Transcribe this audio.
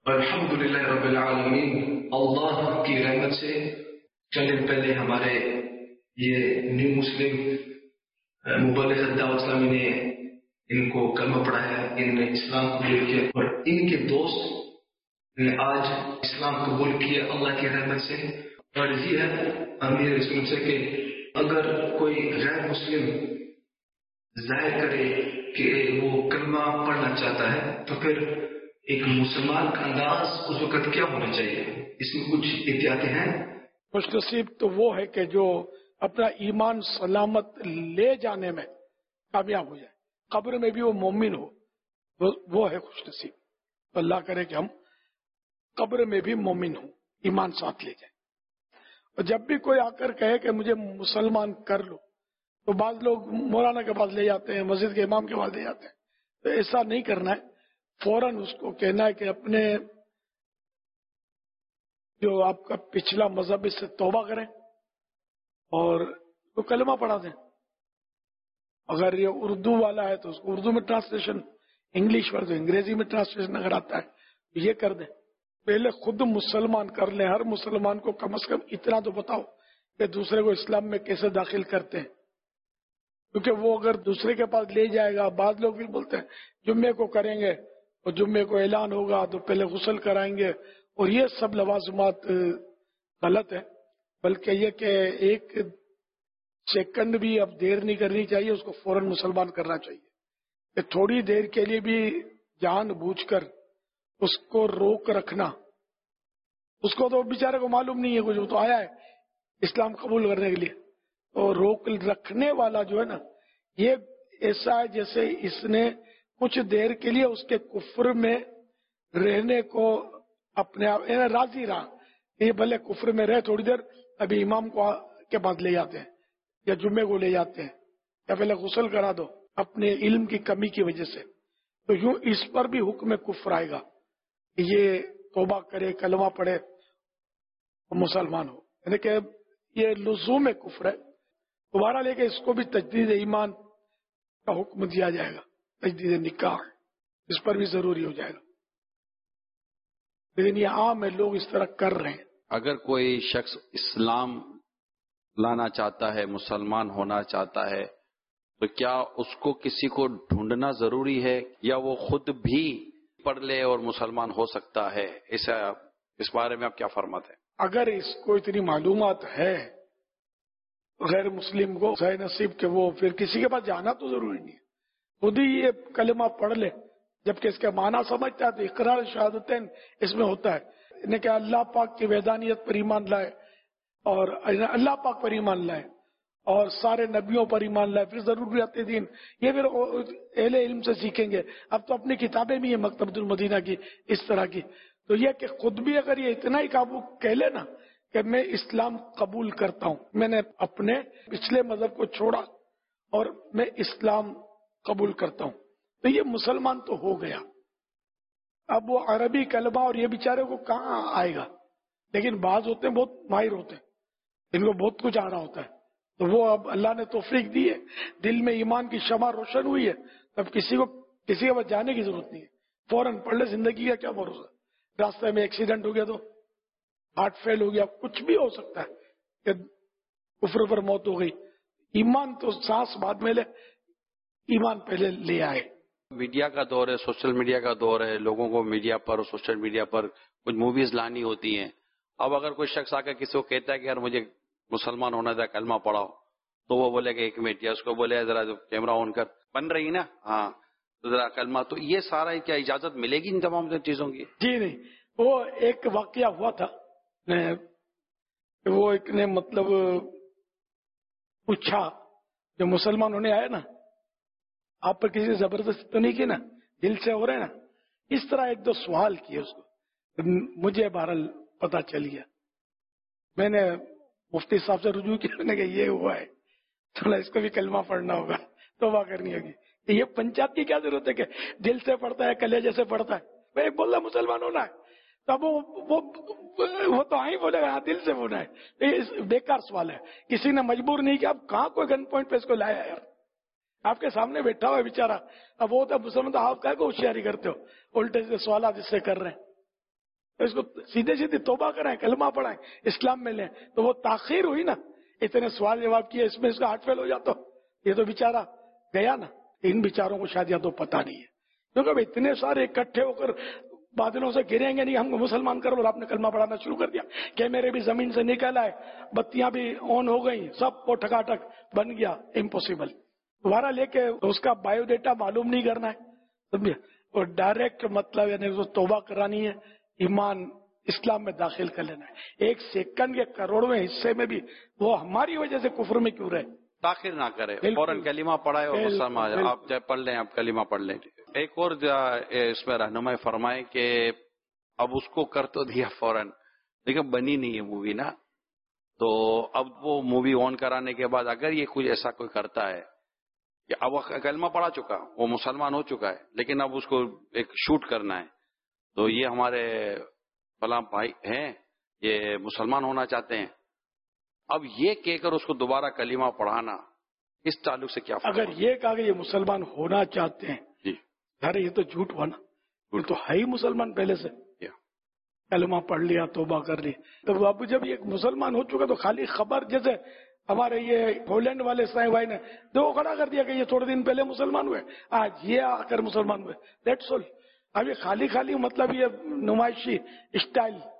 الحمدللہ رب العالمین، اللہ کی رحمت سے چند دن پہلے ہمارے یہ نیو مسلم مبلغ دعوت اسلامی نے ان کو کلمہ پڑھایا، ان نے اسلام قبول کیا اور ان کے دوست نے آج اسلام قبول کیا اللہ کی رحمت سے۔ اور یہ ہے امیر رسول سے کہ اگر کوئی غیر مسلم ظاہر کرے کہ وہ کلمہ پڑھنا چاہتا ہے تو پھر ایک مسلمان کا انداز اس وقت کیا ہونا چاہیے؟ اس میں کچھ احتیاطیں ہیں؟ خوش نصیب تو وہ ہے کہ جو اپنا ایمان سلامت لے جانے میں کامیاب ہو جائے، قبر میں بھی وہ مومن ہو، وہ ہے خوش نصیب۔ اللہ کرے کہ ہم قبر میں بھی مومن ہوں، ایمان ساتھ لے جائیں۔ اور جب بھی کوئی آ کر کہے کہ مجھے مسلمان کر لو تو بعض لوگ مولانا کے پاس لے جاتے ہیں، مسجد کے امام کے پاس لے جاتے ہیں، تو ایسا نہیں کرنا ہے۔ فوراً اس کو کہنا ہے کہ اپنے جو آپ کا پچھلا مذہب اس سے توبہ کریں اور وہ کلمہ پڑھا دیں۔ اگر یہ اردو والا ہے تو اس کو اردو میں ٹرانسلیشن، انگلش والا تو انگریزی میں ٹرانسلیشن اگر آتا ہے تو یہ کر دیں۔ پہلے خود مسلمان کر لیں، ہر مسلمان کو کم از کم اتنا تو بتاؤ کہ دوسرے کو اسلام میں کیسے داخل کرتے ہیں، کیونکہ وہ اگر دوسرے کے پاس لے جائے گا، بعض لوگ بھی بولتے ہیں جمعے کو کریں گے اور جمعے کو اعلان ہوگا تو پہلے غسل کرائیں گے، اور یہ سب لوازمات غلط ہے۔ بلکہ یہ کہ ایک سیکنڈ بھی اب دیر نہیں کرنی چاہیے، اس کو فوراً مسلمان کرنا چاہیے۔ کہ تھوڑی دیر کے لیے بھی جان بوجھ کر اس کو روک رکھنا، اس کو تو بیچارے کو معلوم نہیں ہے کچھ، وہ تو آیا ہے اسلام قبول کرنے کے لیے، تو روک رکھنے والا جو ہے نا، یہ ایسا ہے جیسے اس نے کچھ دیر کے لیے اس کے کفر میں رہنے کو اپنے آپ راضی رہا، یہ بھلے کفر میں رہے تھوڑی دیر، ابھی امام کو کے پاس لے جاتے ہیں یا جمعے کو لے جاتے ہیں یا پہلے غسل کرا دو اپنے علم کی کمی کی وجہ سے، تو یوں اس پر بھی حکم کفر آئے گا کہ یہ توبہ کرے، کلمہ پڑھے اور مسلمان ہو، یعنی کہ یہ لزوم کفر ہے۔ دوبارہ لے کے اس کو بھی تجدید ایمان کا حکم دیا جائے گا، تجدید نکاح اس پر بھی ضروری ہو جائے گا، لیکن یہ عام ہے، لوگ اس طرح کر رہے ہیں۔ اگر کوئی شخص اسلام لانا چاہتا ہے، مسلمان ہونا چاہتا ہے، تو کیا اس کو کسی کو ڈھونڈنا ضروری ہے یا وہ خود بھی پڑھ لے اور مسلمان ہو سکتا ہے؟ اس بارے میں آپ کیا فرماتے ہیں؟ اگر اس کو اتنی معلومات ہے غیر مسلم کو ذہ نصیب کہ وہ پھر کسی کے پاس جانا تو ضروری نہیں ہے، خود ہی یہ کلمہ پڑھ لے، جبکہ اس کا معنی سمجھتا ہے تو اقرار شہادتین اس میں ہوتا ہے، یعنی کہ اللہ پاک کی وحدانیت پر ایمان لائے اور اللہ پاک پر ایمان لائے اور سارے نبیوں پر ایمان لائے، پھر ضروریات دین یہ پھر اہل علم سے سیکھیں گے۔ اب تو اپنی کتابیں بھی ہیں مکتبۃ المدینہ کی اس طرح کی، تو یہ کہ خود بھی اگر یہ اتنا ہی قابو کہہ لے نا کہ میں اسلام قبول کرتا ہوں، میں نے اپنے پچھلے مذہب کو چھوڑا اور میں اسلام قبول کرتا ہوں، تو یہ مسلمان تو ہو گیا۔ اب وہ عربی کلمہ اور یہ بیچارے کو کہاں آئے گا، لیکن بعض ہوتے ہیں بہت ماہر ہوتے ہیں، ان کو بہت کچھ آ رہا ہوتا ہے، تو وہ اب اللہ نے توفیق دی ہے، دل میں ایمان کی شمع روشن ہوئی ہے، اب کسی کے پاس جانے کی ضرورت نہیں ہے، فوراً پڑھ لے، زندگی کا کیا بھروسہ، راستے میں ایکسیڈنٹ ہو گیا تو ہارٹ فیل ہو گیا، کچھ بھی ہو سکتا ہے کہ کفر پر موت ہو گئی، ایمان تو سانس بعد میں لے، ایمان پہلے لے آئے۔ میڈیا کا دور ہے، سوشل میڈیا کا دور ہے، لوگوں کو میڈیا پر اور سوشل میڈیا پر کچھ موویز لانی ہوتی ہیں۔ اب اگر کوئی شخص آ کر کسی کو کہتا ہے کہ یار مجھے مسلمان ہونا تھا، کلمہ پڑھاؤ، تو وہ بولے کہ ایک منٹ، یا اس کو بولے ذرا کیمرہ آن کر، بن رہی نا، ہاں تو ذرا کلمہ، تو یہ سارا کیا اجازت ملے گی ان تمام چیزوں کی؟ جی نہیں، وہ ایک واقعہ ہوا تھا کہ وہ ایک نے مطلب پوچھا، جو مسلمان ہونے آئے نا، آپ پر کسی نے زبردستی تو نہیں کی نا، دل سے ہو رہے نا، اس طرح ایک دو سوال کیے اس کو، مجھے بہرحال پتا چل گیا، میں نے مفتی صاحب سے رجوع کیا، میں نے کہا یہ ہوا ہے، تھوڑا اس کو بھی کلمہ پڑھنا ہوگا، توبہ کرنی ہوگی، یہ پنچایت کی کیا ضرورت ہے کہ دل سے پڑھتا ہے، کلیجے سے پڑھتا ہے، میں بول رہا مسلمان ہونا ہے، تب وہ تو آئی بولے گا دل سے ہونا ہے، یہ بیکار سوال ہے، کسی نے مجبور نہیں کیا، اب کہاں کوئی گن پوائنٹ پہ اس کو لایا ہے، آپ کے سامنے بیٹھا ہوا ہے بیچارہ، اب وہ تو مسلمان، تو آپ کیا کو ہوشیاری کرتے ہو، الٹے سے سوالات اس سے کر رہے ہیں، اس کو سیدھے سیدھے توبہ کرائیں، کلمہ پڑھائیں، اسلام میں لیں، تو وہ تاخیر ہوئی نا، اتنے سوال جواب کیے، اس میں اس کا ہارٹ فیل ہو جاتا، یہ تو بیچارہ گیا نا۔ ان بیچاروں کو شاید یا تو پتہ نہیں ہے، کیونکہ اتنے سارے اکٹھے ہو کر بادلوں سے گریں گے نہیں ہم کو مسلمان کرو، اور آپ نے کلمہ پڑھانا شروع کر دیا، کیمرے بھی زمین سے نکل آئے، بتیاں بھی آن ہو گئی، سب کو ٹھکاٹک بن گیا، امپوسیبل۔ دوبارہ لے کے اس کا بایو ڈیٹا معلوم نہیں کرنا ہے، سمجھے، اور ڈائریکٹ مطلب یعنی توبہ کرانی ہے، ایمان اسلام میں داخل کر لینا ہے۔ ایک سیکنڈ کے کروڑویں حصے میں بھی وہ ہماری وجہ سے کفر میں کیوں رہے؟ تاخیر نہ کرے، فوراً کلمہ پڑھائے اور مسلمان آپ چاہے پڑھ لیں، آپ کلمہ پڑھ لیں۔ ایک اور اس میں رہنمائی فرمائیں کہ اب اس کو کر تو دیا فوراً، لیکن بنی نہیں ہے مووی نا، تو اب وہ مووی آن کرانے کے بعد اگر یہ کوئی ایسا کوئی کرتا ہے کہ اب وہ کلمہ پڑھا چکا، وہ مسلمان ہو چکا ہے، لیکن اب اس کو ایک شوٹ کرنا ہے، تو یہ ہمارے فلاں بھائی ہیں، یہ مسلمان ہونا چاہتے ہیں، اب یہ کہہ کر اس کو دوبارہ کلمہ پڑھانا، اس تعلق سے کیا اگر یہ کہا کہ یہ مسلمان ہونا چاہتے ہیں، جی ارے یہ تو جھوٹ ہوا نا، یہ تو ہے ہی مسلمان پہلے سے، کلمہ پڑھ لیا، توبہ کر لی، تو اب جب یہ مسلمان ہو چکا تو خالی خبر، جیسے ہمارے یہ ہولینڈ والے سائیں بھائی نے دو کھڑا کر دیا کہ یہ تھوڑے دن پہلے مسلمان ہوئے، آج یہ آ کر مسلمان ہوئے، دیٹس آل۔ اب یہ خالی مطلب یہ نمائشی اسٹائل